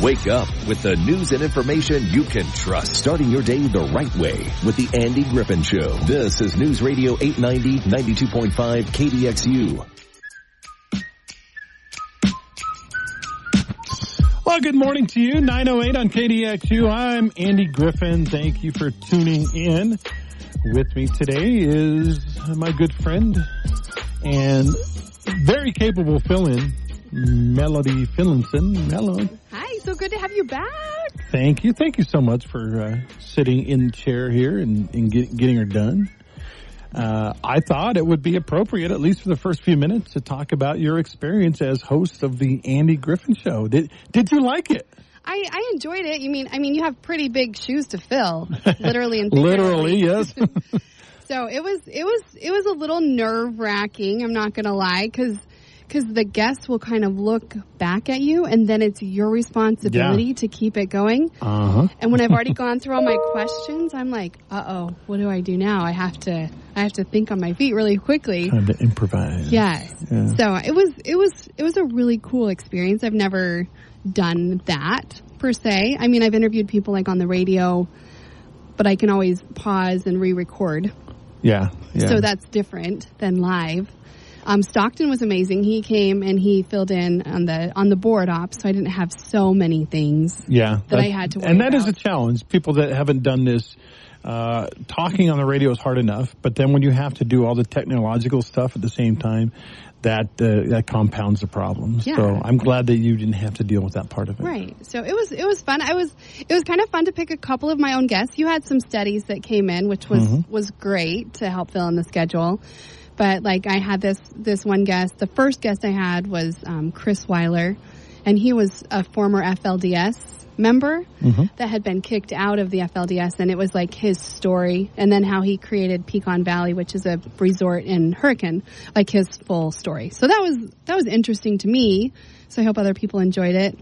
Wake up with the news and information you can trust. Starting your day the right way with the Andy Griffin Show. This is News Radio 890, 92.5 KDXU. Well, good morning to you. 9:08 on KDXU. I'm Andy Griffin. Thank you for tuning in. With me today is my good friend and very capable fill-in, Melody Finlinson. Hello. Hi, so good to have you back. Thank you. Thank you so much for sitting in the chair here and getting her done. I thought it would be appropriate, at least for the first few minutes, to talk about your experience as host of the Andy Griffin Show. Did you like it? I enjoyed it. I mean, you have pretty big shoes to fill, literally and literally, yes. So it was a little nerve-wracking. I'm not going to lie, because the guests will kind of look back at you, and then it's your responsibility to keep it going. Uh-huh. And when I've already gone through all my questions, I'm like, uh-oh, what do I do now? I have to think on my feet really quickly. Time to improvise. Yes. Yeah. So it was a really cool experience. I've never done that per se. I mean, I've interviewed people like on the radio, but I can always pause and re-record. Yeah. So that's different than live. Stockton was amazing. He came and he filled in on the board op, so I didn't have so many things that I had to worry and that about. is a challenge. People that haven't done this, talking on the radio is hard enough, but then when you have to do all the technological stuff at the same time, that compounds the problem. Yeah. So I'm glad that you didn't have to deal with that part of it. Right. So it was fun. It was kind of fun to pick a couple of my own guests. You had some studies that came in, which was great to help fill in the schedule. But like I had this one guest. The first guest I had was Chris Weiler, and he was a former FLDS member that had been kicked out of the FLDS, and it was like his story, and then how he created Pecan Valley, which is a resort in Hurricane, like his full story. So that was interesting to me. So I hope other people enjoyed it.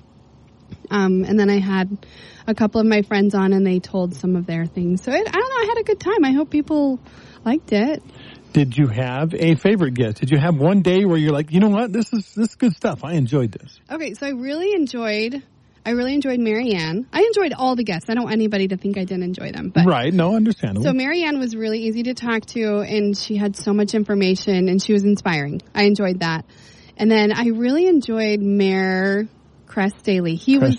And then I had a couple of my friends on, and they told some of their things. So I don't know. I had a good time. I hope people liked it. Did you have a favorite guest? Did you have one day where you're like, you know what, this is good stuff. I enjoyed this. Okay, so I really enjoyed Marianne. I enjoyed all the guests. I don't want anybody to think I didn't enjoy them. But right, no, understandable. So Marianne was really easy to talk to, and she had so much information, and she was inspiring. I enjoyed that. And then I really enjoyed Mayor Crest Daly.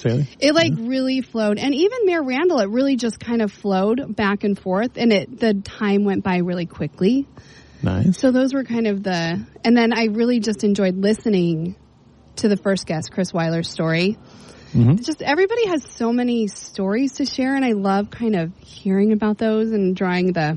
It really flowed. And even Mayor Randall, it really just kind of flowed back and forth, and the time went by really quickly. Nice. So those were kind of and then I really just enjoyed listening to the first guest, Chris Weiler's story. Just everybody has so many stories to share, and I love kind of hearing about those and drawing the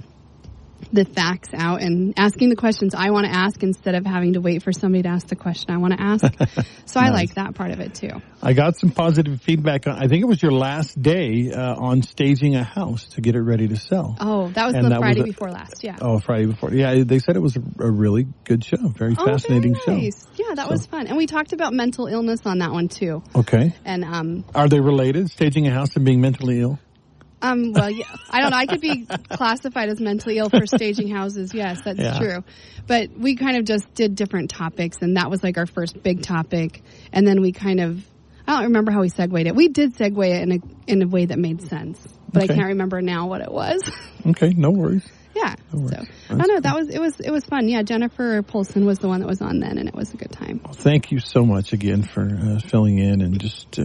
facts out and asking the questions I want to ask instead of having to wait for somebody to ask the question I want to ask. So Nice. I like that part of it too. I got some positive feedback. I think it was your last day on staging a house to get it ready to sell. Oh, that was Friday before last, yeah. Oh, Friday before. Yeah, they said it was a really good show. Very fascinating very nice. Show. Yeah, that was fun. And we talked about mental illness on that one too. Okay. And are they related, staging a house and being mentally ill? Well, yeah, I don't know. I could be classified as mentally ill for staging houses. Yes, that's true. But we kind of just did different topics, and that was like our first big topic. And then we I don't remember how we segued it. We did segue it in a way that made sense, but I can't remember now what it was. Okay, no worries. Yeah. So I don't know. It was fun. Yeah, Jennifer Polson was the one that was on then, and it was a good time. Well, thank you so much again for filling in and just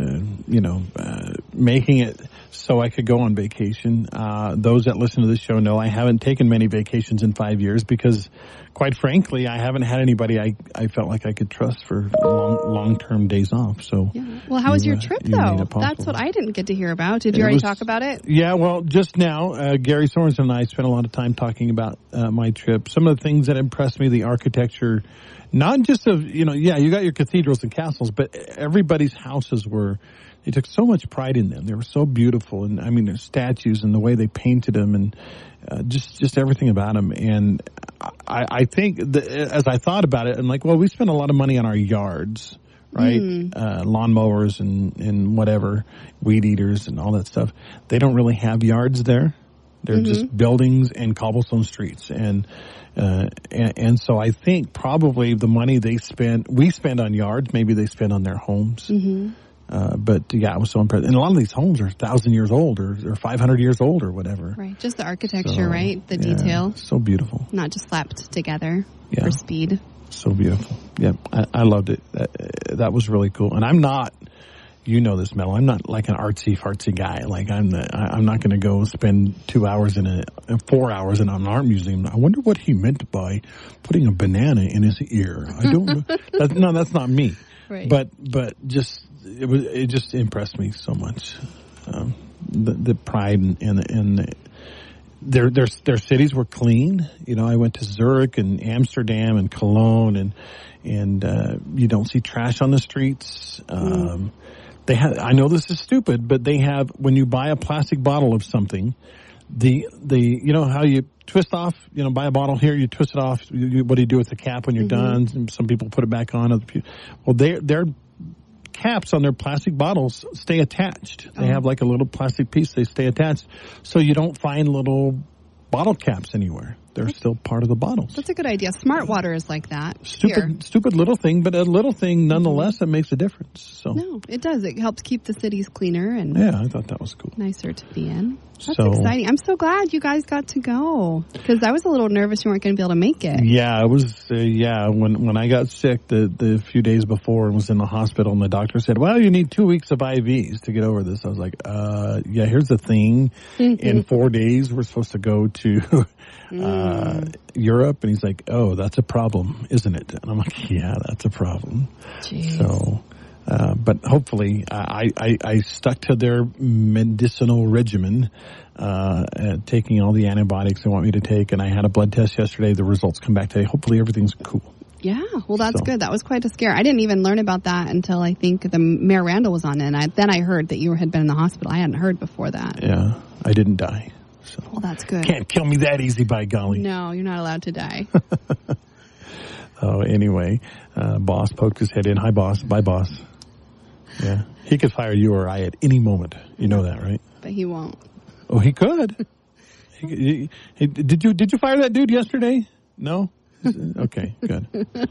making it so I could go on vacation. Those that listen to this show know I haven't taken many vacations in 5 years because, quite frankly, I haven't had anybody I felt like I could trust for long-term days off. So yeah. Well, how was your trip though? That's what I didn't get to hear about. Did you already talk about it? Yeah. Well, just now, Gary Sorensen and I spent a lot of time talking about my trip. Some of the things that impressed me, the architecture, not just of, you got your cathedrals and castles, but everybody's houses they took so much pride in them. They were so beautiful. And I mean, their statues and the way they painted them and just everything about them. And I think as I thought about it, I'm like, well, we spend a lot of money on our yards, right? Lawnmowers and whatever, weed eaters and all that stuff. They don't really have yards there. They're just buildings and cobblestone streets. And so I think probably the money we spend on yards, maybe they spend on their homes. But yeah, I was so impressed. And a lot of these homes are 1,000 years old or 500 years old or whatever. Right. Just the architecture, right? The detail. So beautiful. Not just slapped together for speed. So beautiful. Yep. I loved it. That was really cool. And I'm not, you know this, Mel, I'm not like an artsy-fartsy guy. Like I'm not going to go spend 2 hours 4 hours in an art museum. I wonder what he meant by putting a banana in his ear. I don't know. That's not me. Right. But just, it just impressed me so much. The pride and their cities were clean. You know, I went to Zurich and Amsterdam and Cologne and you don't see trash on the streets. They have, I know this is stupid, but they have, when you buy a plastic bottle of something, the you know how you twist off, you know, buy a bottle here, you twist it off. What do you do with the cap when you're done? Some people put it back on. Other people, well, their caps on their plastic bottles stay attached. They have like a little plastic piece. They stay attached, so you don't find little bottle caps anywhere. They're still part of the bottles. That's a good idea. Smart water is like that. Stupid little thing, but a little thing nonetheless that makes a difference. So no, it does. It helps keep the cities cleaner and I thought that was cool. Nicer to be in. That's exciting. I'm so glad you guys got to go because I was a little nervous you weren't going to be able to make it. Yeah, it was. When I got sick the few days before and was in the hospital, and the doctor said, "Well, you need 2 weeks of IVs to get over this." I was like, "Yeah, here's the thing. In 4 days, we're supposed to go to." Europe, and he's like, "Oh, that's a problem, isn't it?" And I'm like, "Yeah, that's a problem." Jeez. So, but hopefully, I stuck to their medicinal regimen, taking all the antibiotics they want me to take, and I had a blood test yesterday. The results come back today. Hopefully, everything's cool. Yeah, well, that's good. That was quite a scare. I didn't even learn about that until I think the Mayor Randall was on it, and then I heard that you had been in the hospital. I hadn't heard before that. Yeah, I didn't die. So. Well, that's good. Can't kill me that easy, by golly. No, you're not allowed to die. Anyway, boss poked his head in. Hi, boss. Bye, boss. Yeah. He could fire you or I at any moment. You know that, right? But he won't. Oh, he could. Did you fire that dude yesterday? No? Okay, good.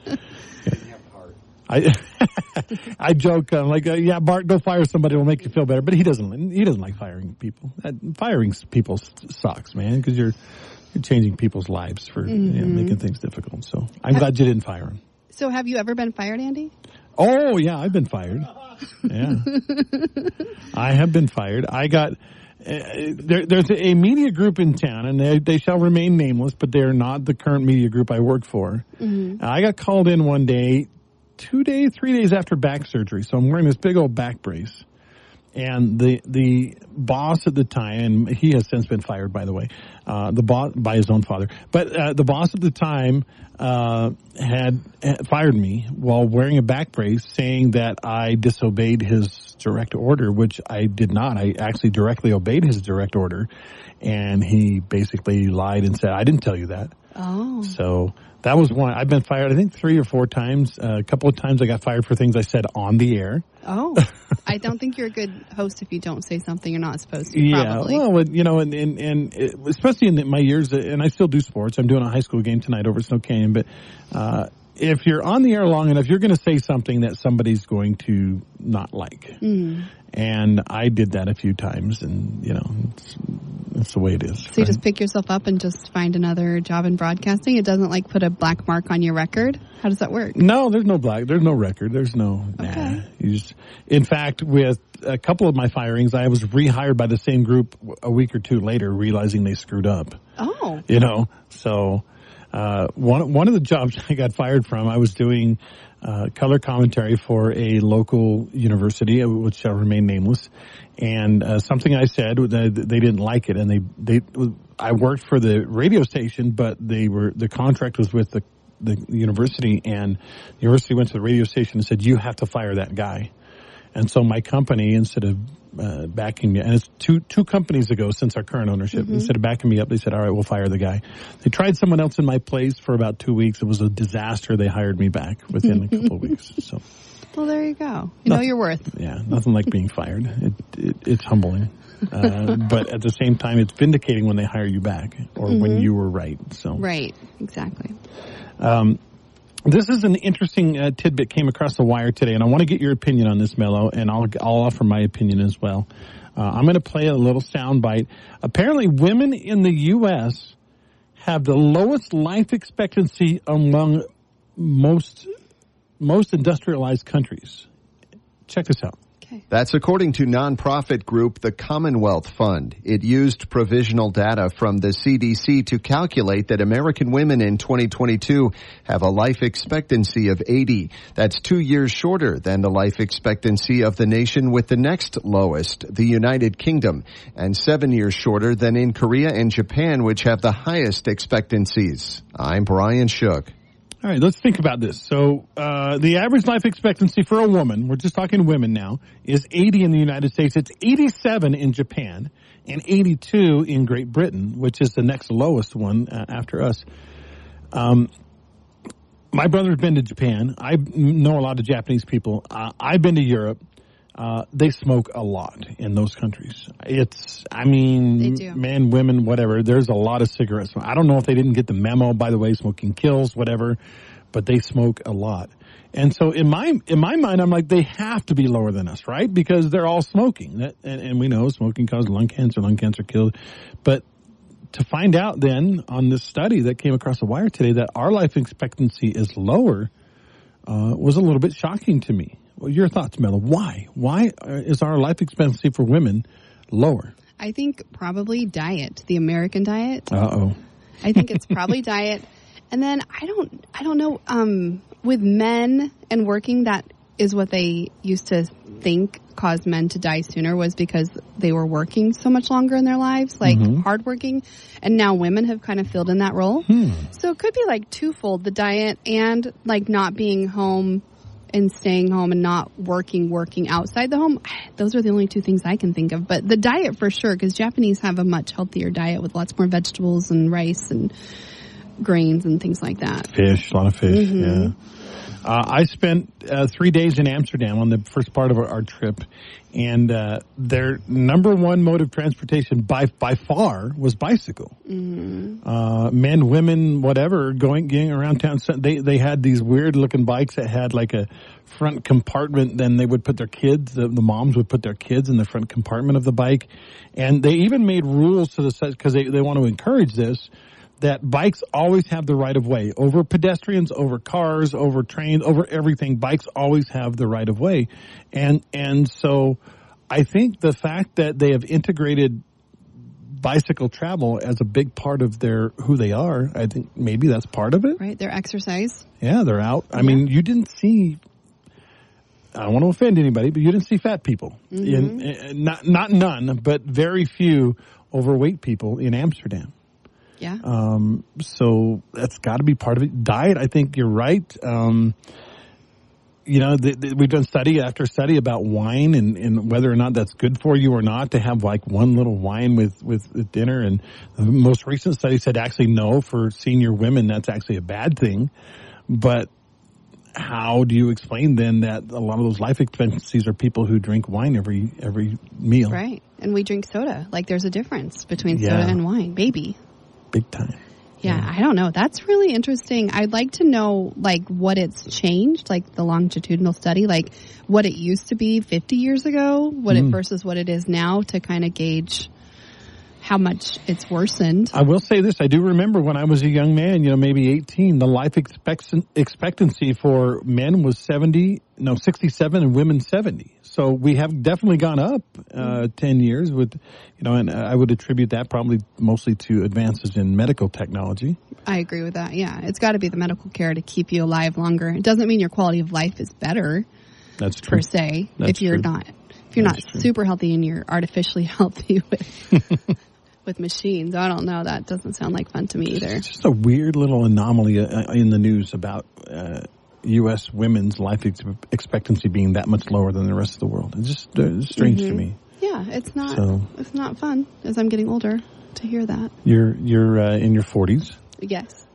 I joke, I'm like, yeah, Bart, go fire somebody, it'll make you feel better. But he doesn't like firing people. Firing people sucks, man, because you're changing people's lives for making things difficult. So I'm glad you didn't fire him. So have you ever been fired, Andy? Oh, yeah, I've been fired. Yeah. I have been fired. I got... there's a media group in town, and they shall remain nameless, but they're not the current media group I work for. I got called in one day, 3 days after back surgery. So I'm wearing this big old back brace. And the boss at the time, and he has since been fired, by the way, the boss by his own father. But the boss at the time had fired me while wearing a back brace, saying that I disobeyed his direct order, which I did not. I actually directly obeyed his direct order, and he basically lied and said, "I didn't tell you that." Oh. So that was one. I've been fired, I think, 3 or 4 times. A couple of times I got fired for things I said on the air. Oh. I don't think you're a good host if you don't say something you're not supposed to, yeah, probably. Well, you know, and especially in my years, and I still do sports. I'm doing a high school game tonight over at Snow Canyon, but if you're on the air long enough, you're going to say something that somebody's going to not like. And I did that a few times, and, you know, it's the way it is. So you just pick yourself up and just find another job in broadcasting? It doesn't, like, put a black mark on your record? How does that work? No, there's no record. There's no, okay. In fact, with a couple of my firings, I was rehired by the same group a week or two later, realizing they screwed up. Oh. You know, so one of the jobs I got fired from, I was doing color commentary for a local university, which shall remain nameless, and something I said, they didn't like it, and I worked for the radio station, but the contract was with the university, and the university went to the radio station and said, "You have to fire that guy." And so my company, instead of backing me, and it's two companies ago since our current ownership, instead of backing me up, they said, "All right, we'll fire the guy." They tried someone else in my place for about 2 weeks. It was a disaster. They hired me back within a couple of weeks. So, well, there you go. You know your worth. Yeah, nothing like being fired. It's humbling. But at the same time, it's vindicating when they hire you back or when you were right. So right, exactly. This is an interesting tidbit came across the wire today, and I want to get your opinion on this, Mello, and I'll offer my opinion as well. I'm going to play a little sound bite. Apparently, women in the U.S. have the lowest life expectancy among most industrialized countries. Check this out. That's according to nonprofit group the Commonwealth Fund. It used provisional data from the CDC to calculate that American women in 2022 have a life expectancy of 80. That's 2 years shorter than the life expectancy of the nation with the next lowest, the United Kingdom, and 7 years shorter than in Korea and Japan, which have the highest expectancies. I'm Brian Shook. All right, let's think about this. So the average life expectancy for a woman, we're just talking women now, is 80 in the United States. It's 87 in Japan and 82 in Great Britain, which is the next lowest one after us. My brother's been to Japan. I know a lot of Japanese people. I've been to Europe. They smoke a lot in those countries. They do. Men, women, whatever. There's a lot of cigarettes. I don't know if they didn't get the memo, by the way, smoking kills, whatever, but they smoke a lot. And so in my mind, I'm like, they have to be lower than us, right? Because they're all smoking. And we know smoking causes lung cancer kills. But to find out then on this study that came across the wire today that our life expectancy is lower was a little bit shocking to me. Well, your thoughts, Mela? Why? Why is our life expectancy for women lower? I think probably diet, the American diet. Uh-oh. I think it's probably diet. And then I don't know, with men and working, that is what they used to think caused men to die sooner, was because they were working so much longer in their lives, like hardworking. And now women have kind of filled in that role. So it could be like twofold, the diet and like not being home and staying home and not working outside the home. Those are the only two things I can think of. But the diet for sure, because Japanese have a much healthier diet with lots more vegetables and rice and grains and things like that. Fish, a lot of fish, yeah. I spent 3 days in Amsterdam on the first part of our trip, and their number one mode of transportation by far was bicycle. Men, women, whatever, getting around town. So they had these weird looking bikes that had like a front compartment. Then they would put their kids, the moms would put their kids in the front compartment of the bike, and they even made rules to the set because they want to encourage this, that bikes always have the right of way over pedestrians, over cars, over trains, over everything. Bikes always have the right of way. And so I think the fact that they have integrated bicycle travel as a big part of who they are, I think maybe that's part of it. Right, their exercise. Yeah, they're out. I mean, you didn't see, I don't want to offend anybody, but you didn't see fat people. Not none, but very few overweight people in Amsterdam. Yeah. So that's got to be part of it. Diet, I think you're right. We've done study after study about wine and whether or not that's good for you or not to have like one little wine with dinner. And the most recent study said actually no, for senior women, that's actually a bad thing. But how do you explain then that a lot of those life expectancies are people who drink wine every meal? Right. And we drink soda. Like there's a difference between soda and wine. Baby. Big time. Yeah, I don't know. That's really interesting. I'd like to know, like, what it's changed, like the longitudinal study, like what it used to be 50 years ago, versus what it is now, to kind of gauge how much it's worsened. I will say this. I do remember when I was a young man, maybe 18, the life expectancy for men was 67 and women 70. So we have definitely gone up 10 years with, and I would attribute that probably mostly to advances in medical technology. I agree with that. Yeah. It's got to be the medical care to keep you alive longer. It doesn't mean your quality of life is better. That's true. Per se. If you're not super healthy and you're artificially healthy with machines. I don't know. That doesn't sound like fun to me either. It's just a weird little anomaly in the news about U.S. women's life expectancy being that much lower than the rest of the world. It's just strange to me. Yeah, it's not. It's not fun as I'm getting older to hear that. You're in your 40s. Yes.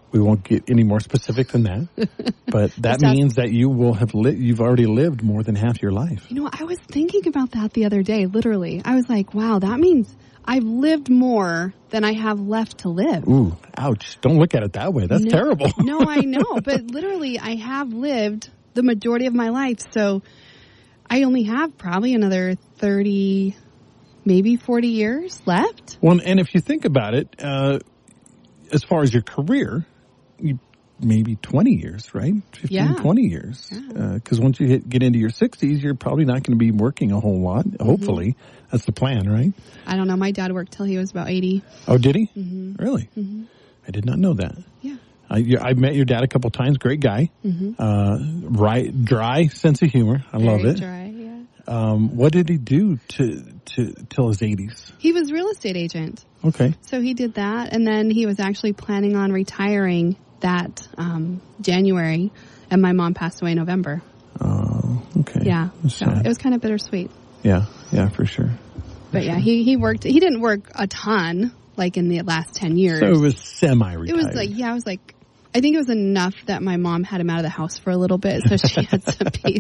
We won't get any more specific than that. But that means that you will have you've already lived more than half your life. You know, I was thinking about that the other day, literally. I was like, wow, that means I've lived more than I have left to live. Ooh, ouch. Don't look at it that way. That's terrible. No, I know. But literally, I have lived the majority of my life. So I only have probably another 30, maybe 40 years left. Well, and if you think about it, as far as your career, maybe 20 years, right? 15, 20 years. Because once you get into your 60s, you're probably not going to be working a whole lot. Hopefully. That's the plan, right? I don't know. My dad worked till he was about 80. Oh, did he? Mm-hmm. Really? Mm-hmm. I did not know that. Yeah. I've met your dad a couple times. Great guy. Mm-hmm. Dry sense of humor. I love it. Dry, yeah. What did he do till his 80s? He was real estate agent. Okay. So he did that, and then he was actually planning on retiring that January, and my mom passed away in November. Oh, okay. Yeah. So it was kind of bittersweet. Yeah, for sure. But yeah, he worked. He didn't work a ton, like in the last 10 years. So it was semi-retired. It was I think it was enough that my mom had him out of the house for a little bit, so she had some peace.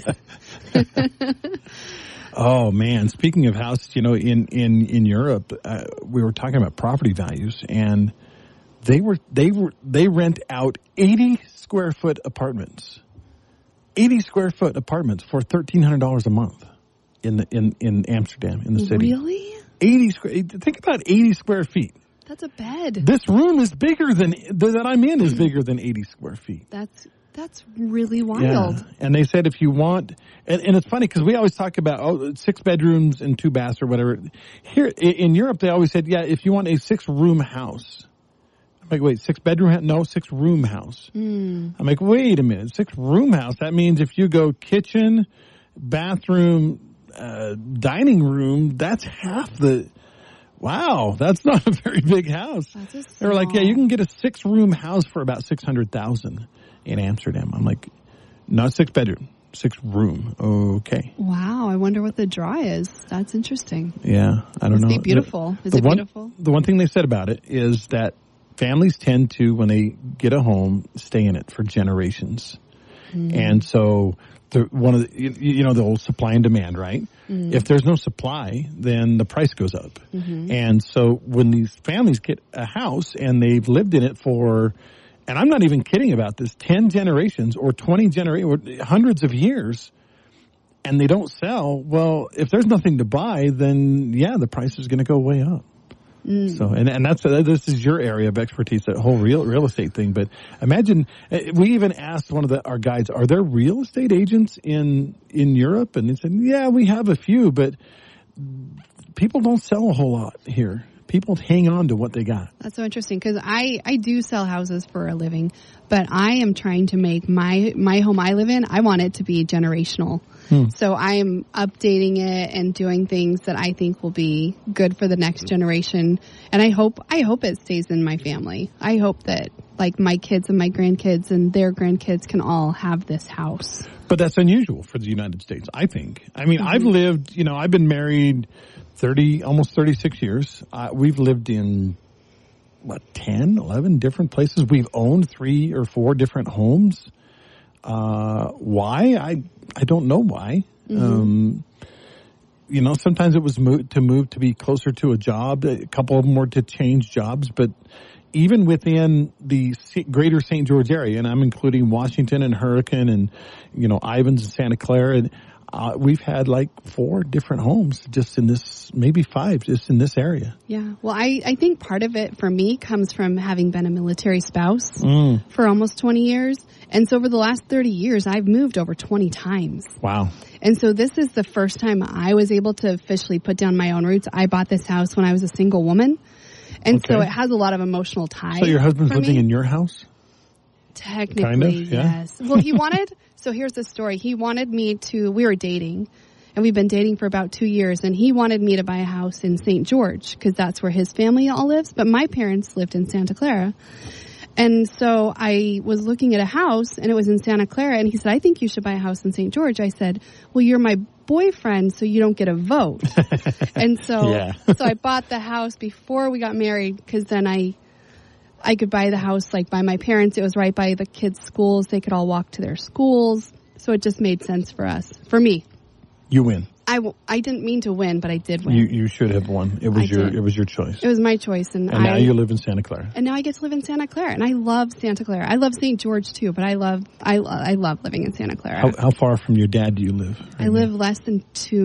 Oh man! Speaking of houses, in Europe, we were talking about property values, and they rent out 80 square foot apartments. 80 square foot apartments for $1,300 a month in Amsterdam, in the city. Really? 80 square. Think about 80 square feet. That's a bed. This room is bigger that I'm in is bigger than 80 square feet. That's really wild. Yeah. And they said if you want, and it's funny because we always talk about 6 bedrooms and 2 baths or whatever. Here in Europe, they always said, if you want a 6-room house. I'm like, wait, 6-bedroom house? No, 6-room house. I'm like, wait a minute, 6-room house? That means if you go kitchen, bathroom, dining room, that's half the. Wow, that's not a very big house. They were like, you can get a 6-room house for about $600,000 in Amsterdam. I'm like, not 6-bedroom, 6-room. Okay. Wow, I wonder what the draw is. That's interesting. Yeah, I don't know. Must be beautiful. Is it beautiful? The one thing they said about it is that families tend to, when they get a home, stay in it for generations. And so the old supply and demand, right? If there's no supply, then the price goes up. And so when these families get a house and they've lived in it for, and I'm not even kidding about this, 10 generations or 20 generations, or hundreds of years, and they don't sell, well, if there's nothing to buy, then the price is going to go way up. So, and this is your area of expertise, that whole real estate thing. But imagine, we even asked one of our guides, are there real estate agents in Europe? And they said, we have a few, but people don't sell a whole lot here. People hang on to what they got. That's so interesting because I do sell houses for a living, but I am trying to make my home I live in, I want it to be generational. So I am updating it and doing things that I think will be good for the next generation. And I hope it stays in my family. I hope that like my kids and my grandkids and their grandkids can all have this house. But that's unusual for the United States, I think. I mean, I've lived, I've been married almost 36 years. We've lived in 10, 11 different places. We've owned 3 or 4 different homes. Why? I don't know why. Sometimes it was to move to be closer to a job. A couple of them were to change jobs, but even within the greater St. George area, and I'm including Washington and Hurricane and, Ivins and Santa Clara, and we've had like 4 different homes just in this, maybe 5 just in this area. Yeah. Well, I think part of it for me comes from having been a military spouse for almost 20 years. And so over the last 30 years, I've moved over 20 times. Wow. And so this is the first time I was able to officially put down my own roots. I bought this house when I was a single woman. And so it has a lot of emotional ties. So your husband's living in your house? Technically, kind of, yeah. Yes. Well, he wanted, so here's the story. He wanted me we were dating, and we've been dating for about 2 years, and he wanted me to buy a house in St. George, because that's where his family all lives, but my parents lived in Santa Clara. And so I was looking at a house, and it was in Santa Clara, and he said, I think you should buy a house in St. George. I said, well, you're my boyfriend, so you don't get a vote. And so, so I bought the house before we got married, because then I I could buy the house like by my parents. It was right by the kids' schools. They could all walk to their schools. So it just made sense for us. For me. You win. I didn't mean to win, but I did win. You should have won. It was your choice. It was my choice, and now you live in Santa Clara. And now I get to live in Santa Clara, and I love Santa Clara. I love St. George too, but I love living in Santa Clara. How far from your dad do you live? I live less than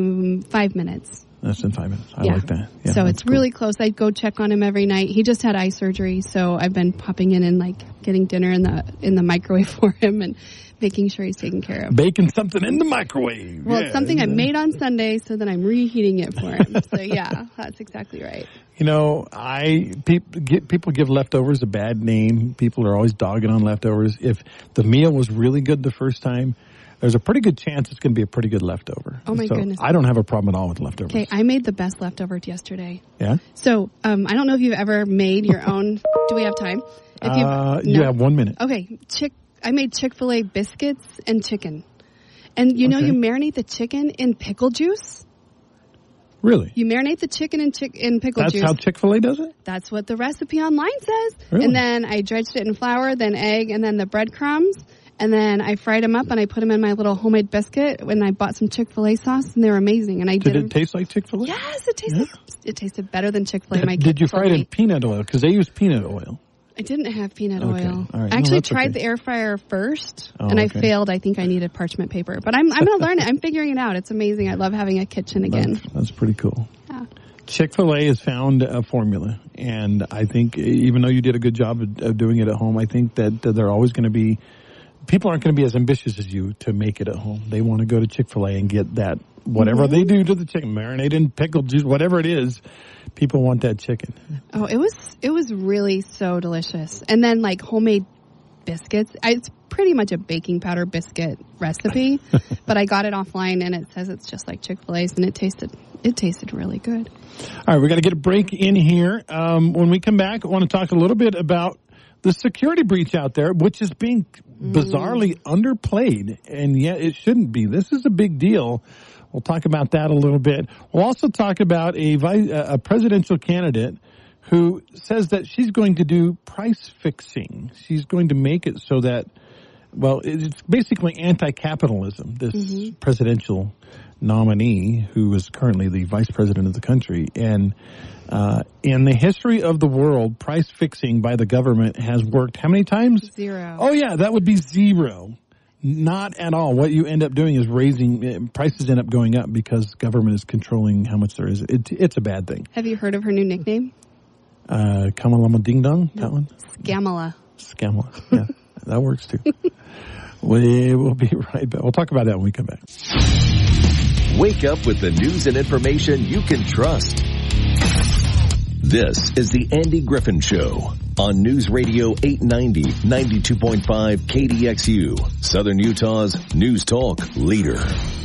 5 minutes. Less than 5 minutes. I like that. Yeah, so it's really close. I go check on him every night. He just had eye surgery, so I've been popping in and like getting dinner in the microwave for him and making sure he's taken care of. Baking something in the microwave. Well, it's something I made on Sunday, so then I'm reheating it for him. So yeah, that's exactly right. You know, people give leftovers a bad name. People are always dogging on leftovers. If the meal was really good the first time, there's a pretty good chance it's going to be a pretty good leftover. Oh, my goodness. I don't have a problem at all with leftovers. Okay, I made the best leftovers yesterday. Yeah? So, I don't know if you've ever made your own. Do we have time? You have 1 minute. Okay, I made Chick-fil-A biscuits and chicken. And you marinate the chicken in pickle juice? Really? You marinate the chicken in pickle juice. That's how Chick-fil-A does it? That's what the recipe online says. Really? And then I dredged it in flour, then egg, and then the breadcrumbs. And then I fried them up and I put them in my little homemade biscuit. And I bought some Chick-fil-A sauce and they were amazing. And Did it taste like Chick-fil-A? Yes, it tasted better than Chick-fil-A. Did you fry it in peanut oil? Because they use peanut oil. I didn't have peanut oil. All right. I actually tried the air fryer first, and I failed. I think I needed parchment paper. But I'm going to learn it. I'm figuring it out. It's amazing. I love having a kitchen again. That's pretty cool. Yeah. Chick-fil-A has found a formula, and I think even though you did a good job of doing it at home, I think that they're always going to be people aren't going to be as ambitious as you to make it at home. They want to go to Chick-fil-A and get that, whatever they do to the chicken, marinade in pickle juice, whatever it is, people want that chicken. Oh, it was really so delicious. And then like homemade biscuits. It's pretty much a baking powder biscuit recipe, but I got it offline and it says it's just like Chick-fil-A's and it tasted really good. All right, we got to get a break in here. When we come back, I want to talk a little bit about the security breach out there, which is being bizarrely underplayed, and yet it shouldn't be. This is a big deal. We'll talk about that a little bit. We'll also talk about a presidential candidate who says that she's going to do price fixing. She's going to make it so that, well, it's basically anti-capitalism, this presidential nominee who is currently the vice president of the country. And in the history of the world, price fixing by the government has worked how many times? 0. Oh, yeah, that would be 0. Not at all. What you end up doing is prices end up going up because government is controlling how much there is. It's a bad thing. Have you heard of her new nickname? Kamalama Ding Dong? No. That one? Scamala. Scamala. Yeah, that works too. We will be right back. We'll talk about that when we come back. Wake up with the news and information you can trust. This is the Andy Griffin Show on News Radio 890, 92.5 KDXU, Southern Utah's News Talk leader.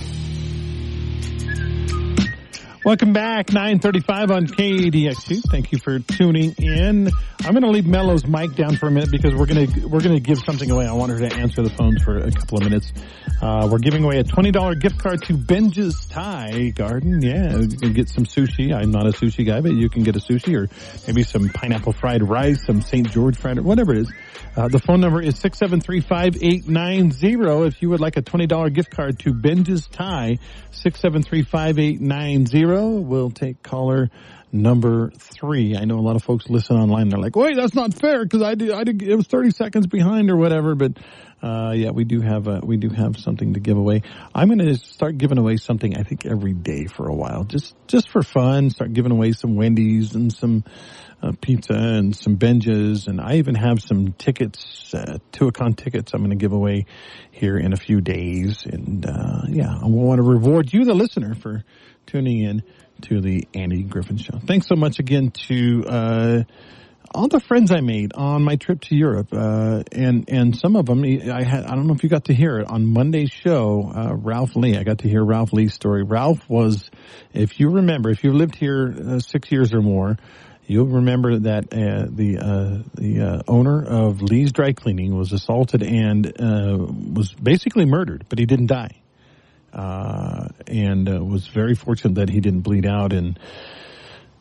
Welcome back, 9:35 on KDXU. Thank you for tuning in. I'm going to leave Mello's mic down for a minute because we're going to give something away. I want her to answer the phones for a couple of minutes. We're giving away a $20 gift card to Benja's Thai Garden. Yeah, you can get some sushi. I'm not a sushi guy, but you can get a sushi or maybe some pineapple fried rice, some St. George fried, whatever it is. The phone number is 673-5890. If you would like a $20 gift card to Benja's Thai, 673-5890. We'll take caller number 3. I know a lot of folks listen online. They're like, wait, that's not fair because I did, it was 30 seconds behind or whatever. But, yeah, we do have something to give away. I'm going to start giving away something I think every day for a while. Just for fun, start giving away some Wendy's and some pizza and some Benjas, and I even have some tickets, Tuacahn tickets I'm going to give away here in a few days. And, yeah, I want to reward you, the listener, for tuning in to the Andy Griffin Show. Thanks so much again to all the friends I made on my trip to Europe, and some of them I don't know if you got to hear it on Monday's show. Ralph Lee, I got to hear Ralph Lee's story. Ralph was, if you remember, if you've lived here 6 years or more, you'll remember that the owner of Lee's Dry Cleaning was assaulted and was basically murdered, but he didn't die. And was very fortunate that he didn't bleed out. And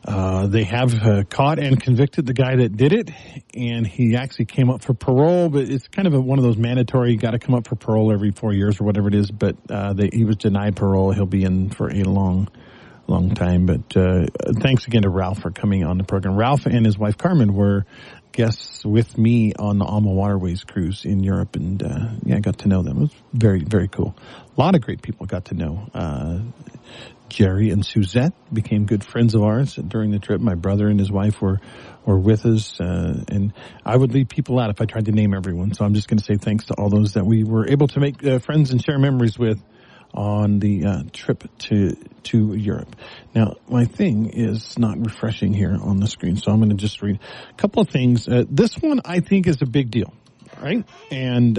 They have caught and convicted the guy that did it, and he actually came up for parole, but it's kind of one of those mandatory, you got to come up for parole every 4 years or whatever it is, but he was denied parole. He'll be in for a long time, but thanks again to Ralph for coming on the program. Ralph and his wife Carmen were guests with me on the Alma Waterways cruise in Europe, and I got to know them. It was very, very cool. A lot of great people got to know. Jerry and Suzette became good friends of ours during the trip. My brother and his wife were with us, and I would leave people out if I tried to name everyone. So I'm just going to say thanks to all those that we were able to make friends and share memories with on the trip to Europe. Now, my thing is not refreshing here on the screen, so I'm going to just read a couple of things. This one I think is a big deal, right? And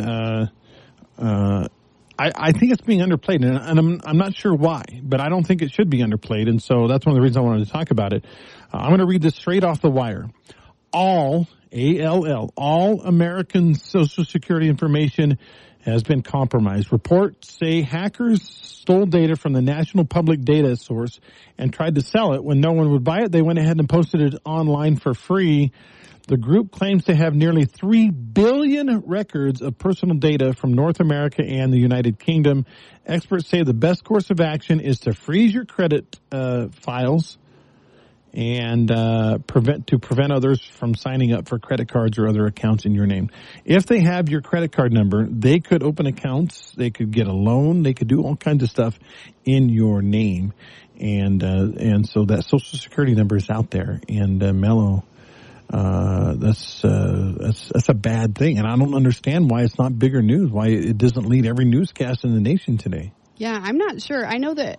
I think it's being underplayed, and I'm not sure why, but I don't think it should be underplayed, and so that's one of the reasons I wanted to talk about it. I'm going to read this straight off the wire. All, A-L-L, all American Social Security information has been compromised. Reports say hackers stole data from the National Public Data Source and tried to sell it. When no one would buy it, they went ahead and posted it online for free. The group claims to have nearly 3 billion records of personal data from North America and the United Kingdom. Experts say the best course of action is to freeze your credit files and prevent others from signing up for credit cards or other accounts in your name. If they have your credit card number, they could open accounts, they could get a loan, they could do all kinds of stuff in your name. And so that Social Security number is out there. And Mello, that's a bad thing, and I don't understand why it's not bigger news, why it doesn't lead every newscast in the nation today. Yeah, I'm not sure. I know that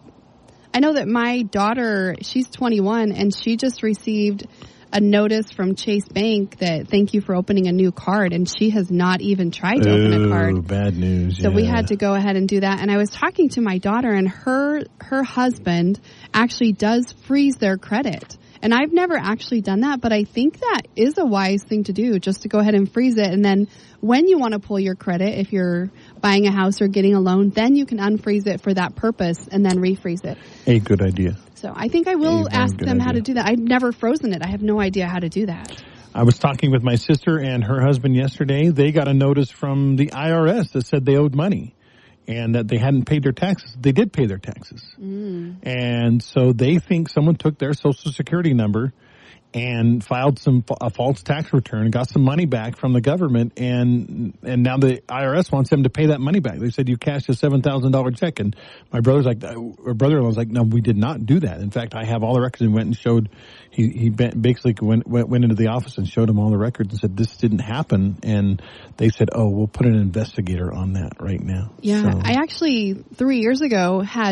my daughter, she's 21, and she just received a notice from Chase Bank that thank you for opening a new card, and she has not even tried to open a card. Oh, bad news. So we had to go ahead and do that. And I was talking to my daughter, and her husband actually does freeze their credit. And I've never actually done that, but I think that is a wise thing to do, just to go ahead and freeze it. And then when you want to pull your credit, if you're buying a house or getting a loan, then you can unfreeze it for that purpose and then refreeze it. A good idea. So I think I will ask them how to do that. I've never frozen it. I have no idea how to do that. I was talking with my sister and her husband yesterday. They got a notice from the IRS that said they owed money and that they hadn't paid their taxes. They did pay their taxes. And so they think someone took their Social Security number and filed a false tax return, got some money back from the government, and now the IRS wants them to pay that money back. They said you cashed a $7,000 check, and my brother-in-law was like, no, we did not do that. In fact, I have all the records, and went and showed. He basically went into the office and showed him all the records and said this didn't happen, and they said, oh, we'll put an investigator on that right now. Yeah, so. I actually 3 years ago had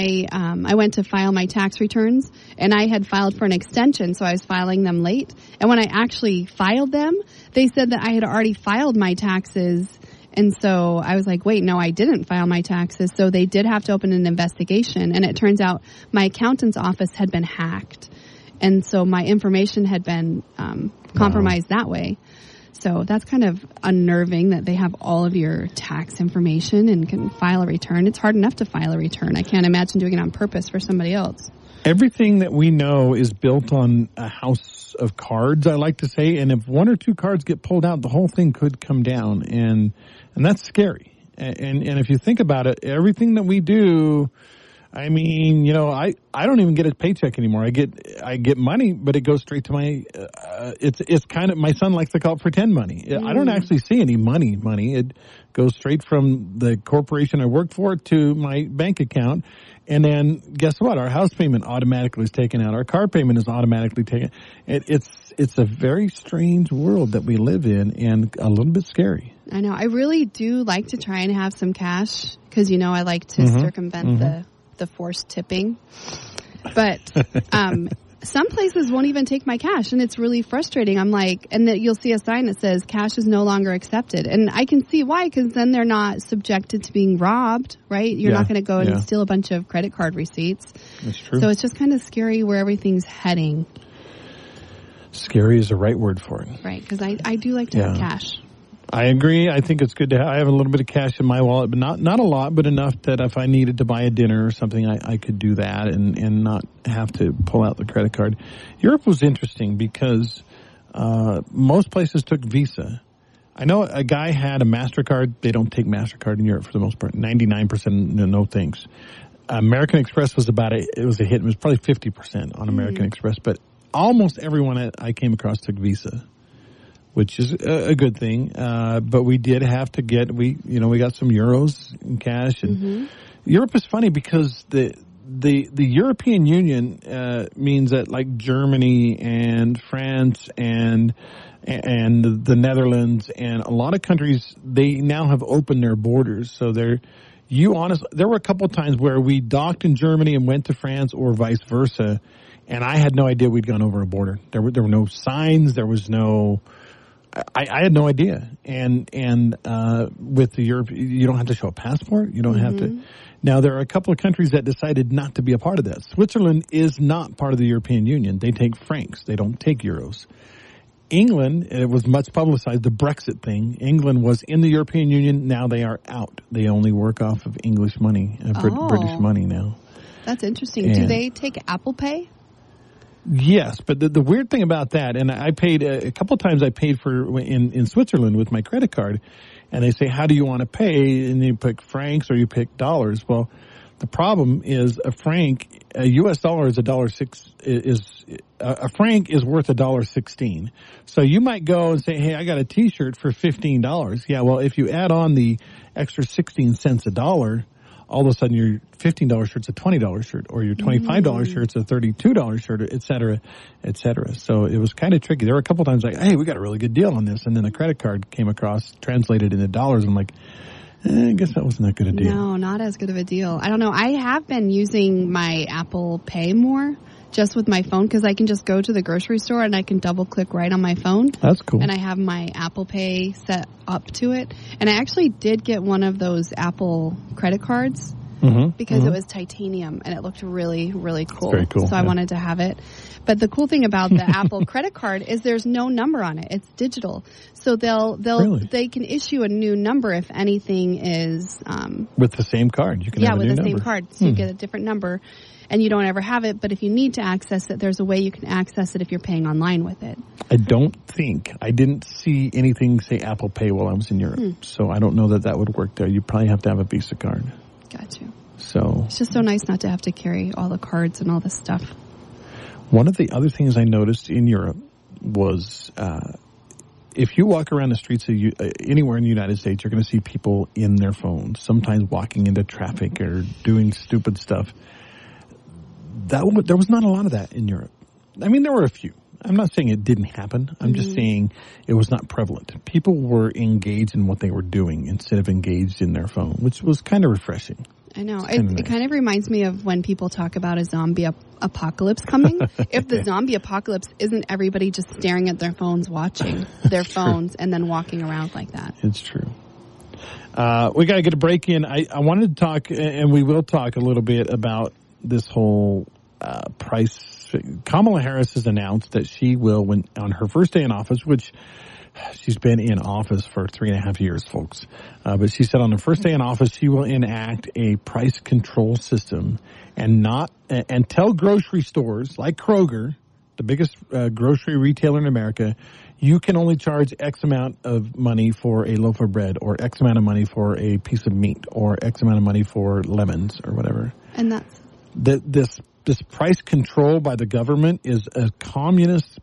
I went to file my tax returns, and I had filed for an extension, so I was filing them late. And when I actually filed them, they said that I had already filed my taxes. And so I was like, wait, no, I didn't file my taxes. So they did have to open an investigation. And it turns out my accountant's office had been hacked. And so my information had been compromised that way. So that's kind of unnerving that they have all of your tax information and can file a return. It's hard enough to file a return. I can't imagine doing it on purpose for somebody else. Everything that we know is built on a house of cards, I like to say, and if one or two cards get pulled out, the whole thing could come down, and that's scary. And if you think about it, everything that we do, I mean, you know, I don't even get a paycheck anymore. I get money, but it goes straight to my. It's kind of, my son likes to call it pretend money. I don't actually see any money. It goes straight from the corporation I work for to my bank account, and then guess what? Our house payment automatically is taken out. Our car payment is automatically taken. It's a very strange world that we live in, and a little bit scary. I know. I really do like to try and have some cash because, you know, I like to circumvent the forced tipping. But some places won't even take my cash, and it's really frustrating. I'm like, and that you'll see a sign that says cash is no longer accepted. And I can see why, because then they're not subjected to being robbed, right? You're not going to go and steal a bunch of credit card receipts. That's true. So it's just kind of scary where everything's heading. Scary is the right word for it. Right, because I do like to have cash. I agree. I think it's good to have. I have a little bit of cash in my wallet, but not a lot, but enough that if I needed to buy a dinner or something, I could do that and not have to pull out the credit card. Europe was interesting because most places took Visa. I know a guy had a MasterCard. They don't take MasterCard in Europe for the most part. 99% no thanks. American Express was it was a hit. It was probably 50% on American Express, but almost everyone I came across took Visa, which is a good thing. But we did have to we got some euros in cash. And Europe is funny because the European Union means that like Germany and France and the Netherlands and a lot of countries, they now have opened their borders. So there were a couple of times where we docked in Germany and went to France or vice versa, and I had no idea we'd gone over a border. There were no signs. There was no. I had no idea. And with the Europe, you don't have to show a passport. You don't have to. Now, there are a couple of countries that decided not to be a part of that. Switzerland is not part of the European Union. They take francs. They don't take euros. England, it was much publicized, the Brexit thing. England was in the European Union. Now they are out. They only work off of English money, British money now. That's interesting. Do they take Apple Pay? Yes, but the weird thing about that, and I paid a couple of times I paid for in Switzerland with my credit card, and they say, how do you want to pay? And you pick francs or you pick dollars. Well, the problem is a U.S. dollar is a franc is worth $1.16. So you might go and say, hey, I got a T-shirt for $15. Yeah, well, if you add on the extra 16 cents a dollar, all of a sudden your $15 shirt's a $20 shirt, or your $25 shirt's a $32 shirt, et cetera, et cetera. So it was kind of tricky. There were a couple times like, hey, we got a really good deal on this. And then the credit card came across, translated into dollars. I'm like, I guess that wasn't that good a deal. No, not as good of a deal. I don't know. I have been using my Apple Pay more just with my phone because I can just go to the grocery store and I can double click right on my phone. That's cool. And I have my Apple Pay set up to it. And I actually did get one of those Apple credit cards because it was titanium and it looked really, really cool. Very cool. So I wanted to have it. But the cool thing about the Apple credit card is there's no number on it. It's digital. So they can issue a new number if anything is with the same card. You can have a new with the number. same card. So you get a different number and you don't ever have it, but if you need to access it, there's a way you can access it if you're paying online with it. I didn't see anything say Apple Pay while I was in Europe. So I don't know that would work there. You probably have to have a Visa card. Got you. So it's just so nice not to have to carry all the cards and all this stuff. One of the other things I noticed in Europe was if you walk around the streets of anywhere in the United States, you're going to see people in their phones, sometimes walking into traffic or doing stupid stuff. There was not a lot of that in Europe. I mean, there were a few. I'm not saying it didn't happen. I'm just saying it was not prevalent. People were engaged in what they were doing instead of engaged in their phone, which was kind of refreshing. I know. It kind of reminds me of when people talk about a zombie apocalypse coming. If the zombie apocalypse isn't everybody just staring at their phones, watching their phones, and then walking around like that. It's true. We got to get a break in. I wanted to talk, and we will talk a little bit about this whole price. Kamala Harris has announced that she will, when on her first day in office, which she's been in office for 3.5 years, folks. But she said on the first day in office, she will enact a price control system and tell grocery stores like Kroger, the biggest grocery retailer in America, you can only charge X amount of money for a loaf of bread or X amount of money for a piece of meat or X amount of money for lemons or whatever. And that's this price control by the government is a communist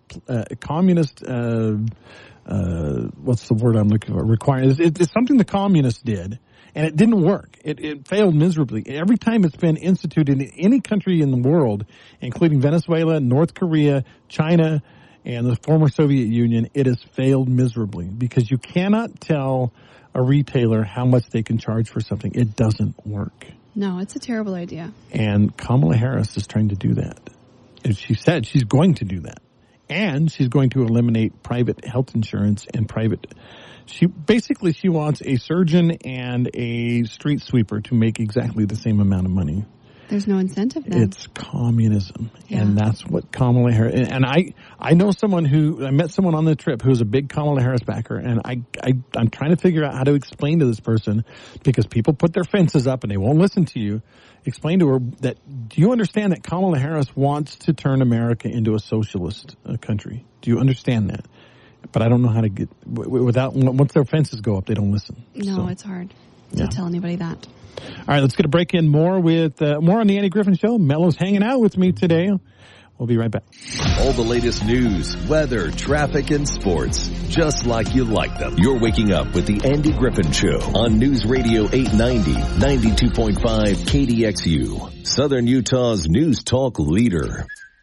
what's the word I'm looking for? It's something the communists did, and it didn't work. It failed miserably. Every time it's been instituted in any country in the world, including Venezuela, North Korea, China, and the former Soviet Union, it has failed miserably because you cannot tell a retailer how much they can charge for something. It doesn't work. No, it's a terrible idea. And Kamala Harris is trying to do that. And she said she's going to do that. And she's going to eliminate private health insurance and she wants a surgeon and a street sweeper to make exactly the same amount of money. There's no incentive then. It's communism. And that's what Kamala Harris, and I know I met someone on the trip who's a big Kamala Harris backer, and I'm trying to figure out how to explain to this person, because people put their fences up and they won't listen to you. Explain to her that, do you understand that Kamala Harris wants to turn America into a socialist country? Do you understand that? But I don't know how to get, once their fences go up, they don't listen. No, it's hard to tell anybody that. All right, let's get a break in. More on the Andy Griffin Show. Mello's hanging out with me today. We'll be right back. All the latest news, weather, traffic, and sports, just like you like them. You're waking up with the Andy Griffin Show on News Radio 890, 92.5 KDXU, Southern Utah's news talk leader.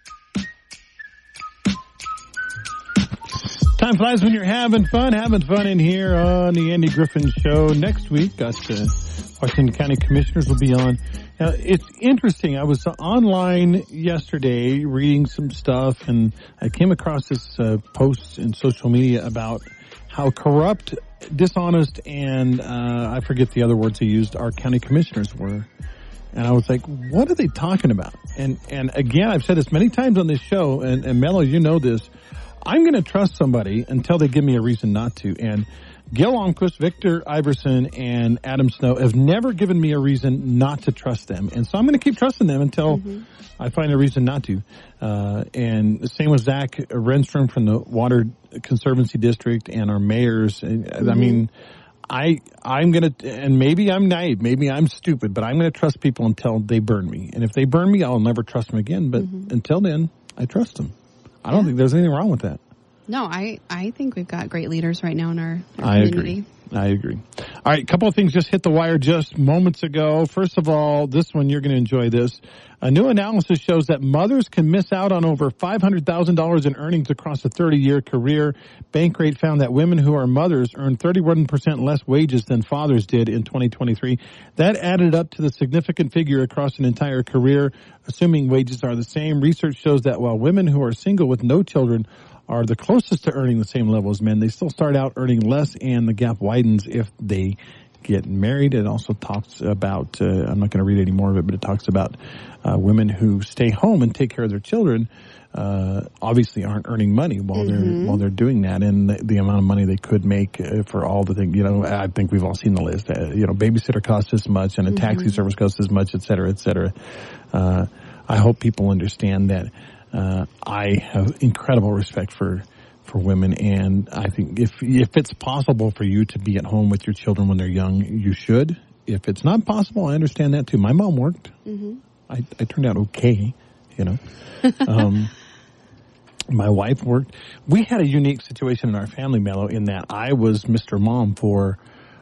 Time flies when you're having fun in here on the Andy Griffin Show. Next week, Washington County Commissioners will be on. Now, it's interesting. I was online yesterday reading some stuff, and I came across this post in social media about how corrupt, dishonest, and I forget the other words he used, our county commissioners were. And I was like, what are they talking about? And again, I've said this many times on this show, and Mello, you know this, I'm going to trust somebody until they give me a reason not to. And Gil Almquist, Victor Iverson, and Adam Snow have never given me a reason not to trust them. And so I'm going to keep trusting them until I find a reason not to. And the same with Zach Renstrom from the Water Conservancy District and our mayors. I mean, I'm going to, and maybe I'm naive, maybe I'm stupid, but I'm going to trust people until they burn me. And if they burn me, I'll never trust them again. But until then, I trust them. I don't think there's anything wrong with that. No, I think we've got great leaders right now in our community. I agree. All right, a couple of things just hit the wire just moments ago. First of all, this one, you're going to enjoy this. A new analysis shows that mothers can miss out on over $500,000 in earnings across a 30-year career. Bankrate found that women who are mothers earn 31% less wages than fathers did in 2023. That added up to the significant figure across an entire career, assuming wages are the same. Research shows that while women who are single with no children are the closest to earning the same level as men, they still start out earning less, and the gap widens if they get married. It also talks about, I'm not going to read any more of it, but it talks about women who stay home and take care of their children, obviously aren't earning money while they're doing that, and the amount of money they could make for all the things, I think we've all seen the list. Babysitter costs this much, and a taxi service costs this much, et cetera, et cetera. I hope people understand that. I have incredible respect for women, and I think if it's possible for you to be at home with your children when they're young, you should. If it's not possible, I understand that too. My mom worked. I turned out okay, My wife worked. We had a unique situation in our family, Mello, in that I was Mr. Mom for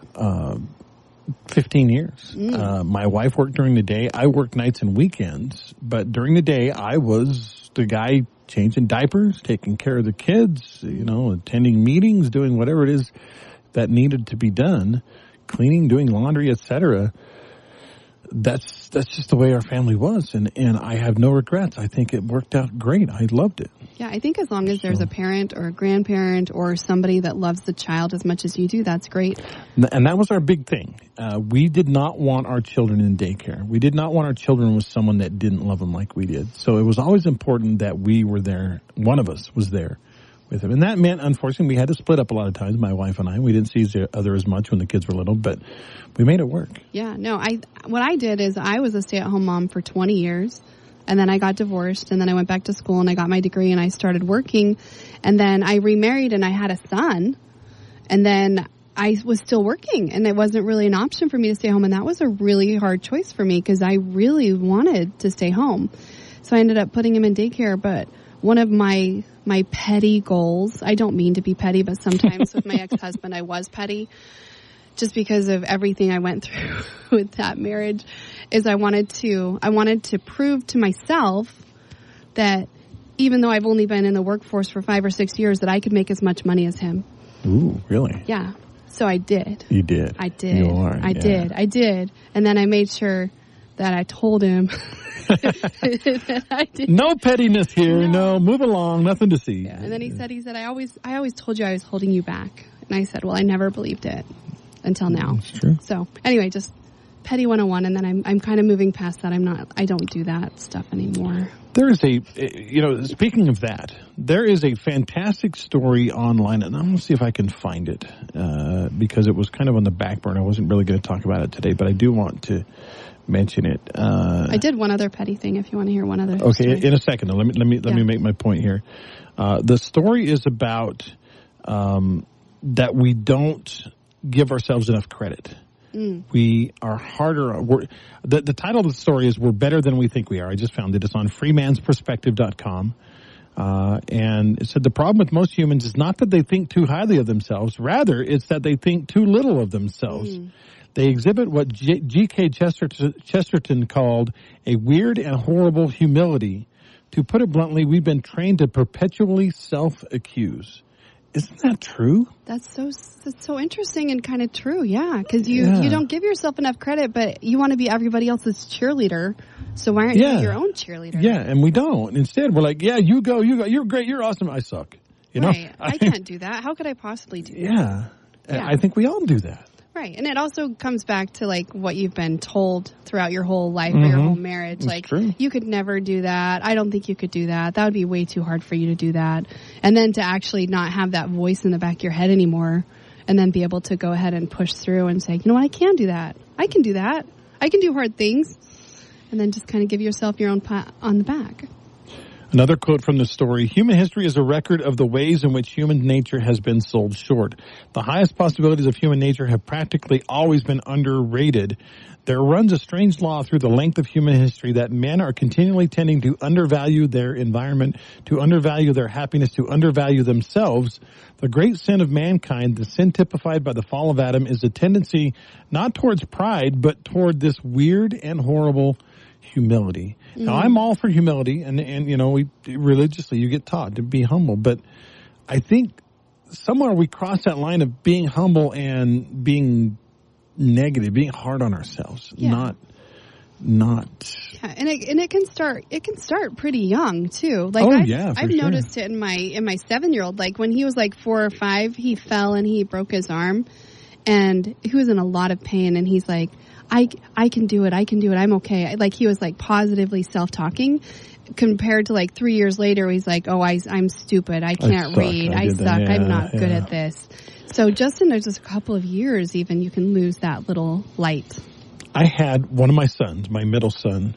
15 years. My wife worked during the day. I worked nights and weekends, but during the day I was the guy changing diapers, taking care of the kids, attending meetings, doing whatever it is that needed to be done, cleaning, doing laundry, etc. That's just the way our family was, and I have no regrets. I think it worked out great. I loved it. Yeah, I think as long as there's a parent or a grandparent or somebody that loves the child as much as you do, that's great. And that was our big thing. We did not want our children in daycare. We did not want our children with someone that didn't love them like we did. So it was always important that we were there. One of us was there with them. And that meant, unfortunately, we had to split up a lot of times, my wife and I. We didn't see each other as much when the kids were little, but we made it work. Yeah, no, what I did is I was a stay-at-home mom for 20 years. And then I got divorced, and then I went back to school, and I got my degree, and I started working. And then I remarried, and I had a son. And then I was still working, and it wasn't really an option for me to stay home. And that was a really hard choice for me because I really wanted to stay home. So I ended up putting him in daycare. But one of my petty goals, I don't mean to be petty, but sometimes with my ex-husband I was petty, just because of everything I went through with that marriage, is I wanted to prove to myself that even though I've only been in the workforce for 5 or 6 years, that I could make as much money as him. Ooh, really? Yeah. So I did. You did. I did. You are. I did. And then I made sure that I told him that I did. No pettiness here. No, move along. Nothing to see. Yeah. And then he said, I always told you I was holding you back. And I said, well, I never believed it until now. That's true. So anyway, just petty 101, and then I'm kind of moving past that. I don't do that stuff anymore. There is speaking of that, there is a fantastic story online, and I'm going to see if I can find it, because it was kind of on the back burner. I wasn't really going to talk about it today, but I do want to mention it. I did one other petty thing if you want to hear one other Okay, story. in a second. Let me make my point here. The story is about that we don't give ourselves enough credit. We are harder. The title of the story is "We're Better Than We Think We Are." I just found it. It's on freemansperspective.com. And it said the problem with most humans is not that they think too highly of themselves. Rather, it's that they think too little of themselves. They exhibit what G.K. Chesterton called a weird and horrible humility. To put it bluntly, we've been trained to perpetually self-accuse. Isn't that true? That's so interesting and kind of true, yeah. Because you don't give yourself enough credit, but you want to be everybody else's cheerleader. So why aren't you your own cheerleader? Yeah, and we don't. Instead, we're like, yeah, you go. You're great. You're awesome. I suck. You know? Right. I can't do that. How could I possibly do that? Yeah. I think we all do that. Right. And it also comes back to like what you've been told throughout your whole life or your whole marriage. That's like, true. You could never do that. I don't think you could do that. That would be way too hard for you to do that. And then to actually not have that voice in the back of your head anymore, and then be able to go ahead and push through and say, you know what, I can do that. I can do that. I can do hard things. And then just kind of give yourself your own pat on the back. Another quote from the story, human history is a record of the ways in which human nature has been sold short. The highest possibilities of human nature have practically always been underrated. There runs a strange law through the length of human history that men are continually tending to undervalue their environment, to undervalue their happiness, to undervalue themselves. The great sin of mankind, the sin typified by the fall of Adam, is a tendency not towards pride, but toward this weird and horrible humility. Now, I'm all for humility, and you know, religiously you get taught to be humble, but I think somewhere we cross that line of being humble and being negative, being hard on ourselves, not. Yeah, and it can start pretty young too. Like I've noticed it in my 7-year-old. Like when he was like 4 or 5, he fell and he broke his arm, and he was in a lot of pain, and he's like, I can do it. I'm okay. Like he was like positively self-talking compared to like 3 years later, he's like, oh, I'm stupid. I can't read. I suck. I'm not good at this. So just in just a couple of years, even you can lose that little light. I had one of my sons, my middle son,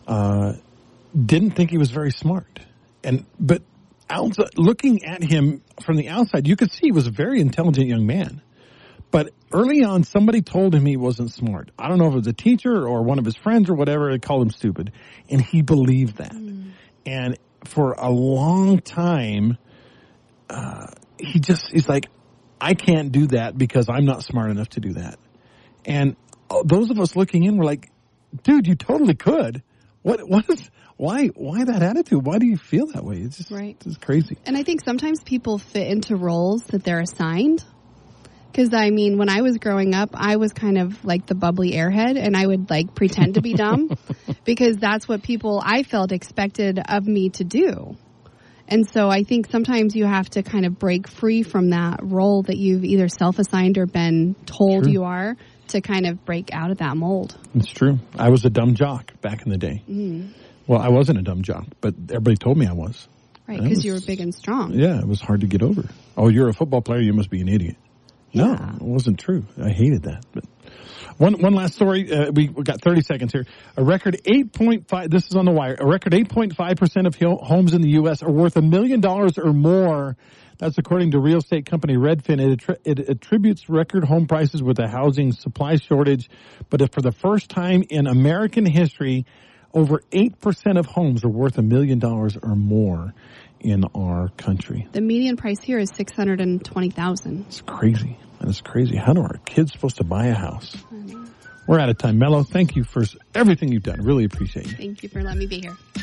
didn't think he was very smart. But looking at him from the outside, you could see he was a very intelligent young man. But early on, somebody told him he wasn't smart. I don't know if it was a teacher or one of his friends or whatever. They called him stupid. And he believed that. And for a long time, he's like, I can't do that because I'm not smart enough to do that. And those of us looking in were like, dude, you totally could. Why that attitude? Why do you feel that way? It's just, right. It's crazy. And I think sometimes people fit into roles that they're assigned. Because, I mean, when I was growing up, I was kind of like the bubbly airhead, and I would, like, pretend to be dumb because that's what people I felt expected of me to do. And so I think sometimes you have to kind of break free from that role that you've either self-assigned or been told you are to kind of break out of that mold. It's true. I was a dumb jock back in the day. Well, I wasn't a dumb jock, but everybody told me I was. Right, because you were big and strong. Yeah, it was hard to get over. Oh, you're a football player, you must be an idiot. No, it wasn't true. I hated that. But one last story. We got 30 seconds here. A record 8.5. This is on the wire. A record 8.5% of homes in the U.S. are worth $1 million or more. That's according to real estate company Redfin. It attributes record home prices with a housing supply shortage. But if for the first time in American history, over 8% of homes are worth $1 million or more in our country. The median price here is $620,000. It's crazy. That is crazy. How are our kids supposed to buy a house? We're out of time. Mello, thank you for everything you've done. Really appreciate you. Thank you for letting me be here.